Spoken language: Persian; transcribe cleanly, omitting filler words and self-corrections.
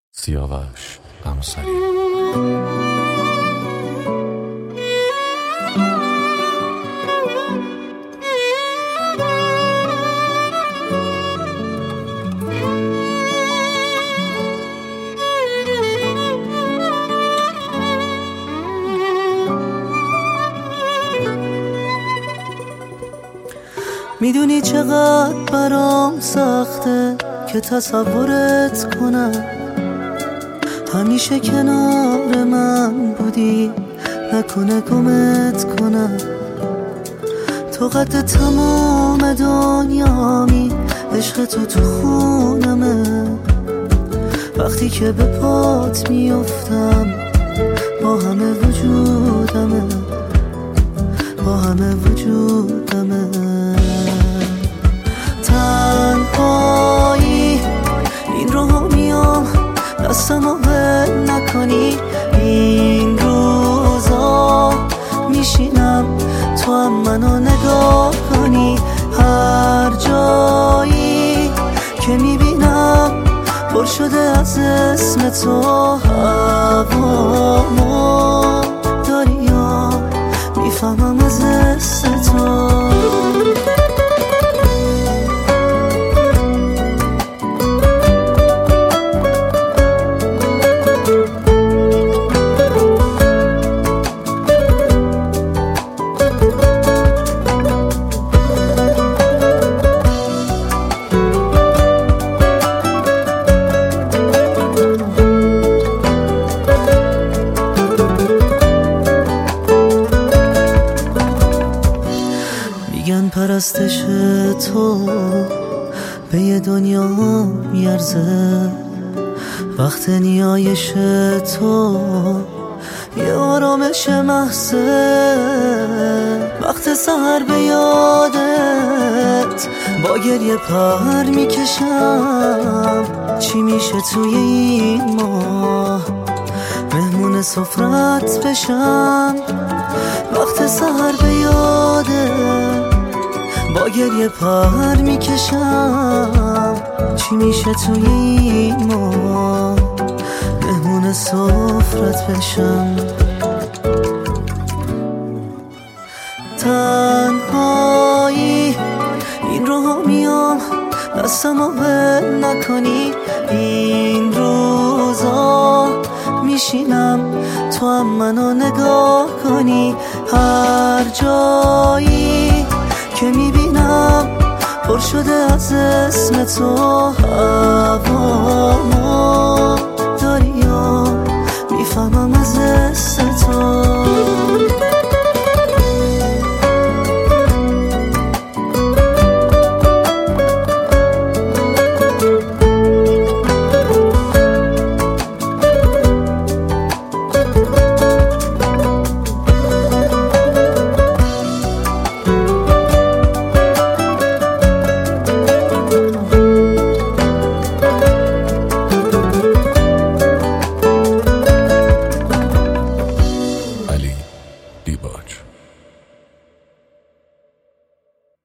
سیاوش قمصری. میدونی چقدر برام سخته که تصورت کنم، همیشه کنار من بودی، نکنه گمت کنم. تو قد تمام دنیامی، عشق تو خونمه. وقتی که به پات میافتم با همه وجودمه، با همه وجودمه. تنهایی این رو میام، دستمو ول نکنی. این روزا میشینم تو هم منو نگاه کنی. هر جایی که میبینم پر شده از اسم تو. هوامو داری یا میفهمم از حس تو. میگن پرستش تو به یه دنیا میارزه، وقت نیایش تو یه آرامش محضه. وقت سحر به یادت با گریه پر میکشم. چی میشه توی این ماه مهمون سفرت بشم. وقت سحر به یادت با گریه پر میکشم. چی میشه توی این ماه مهمون سفرت بشم. تنهایی این رو میام، دستمو ول نکنی. این روزا میشینم تو هم منو نگاه کنی. هر جایی که میبینم پر شده از اسم تو. هوا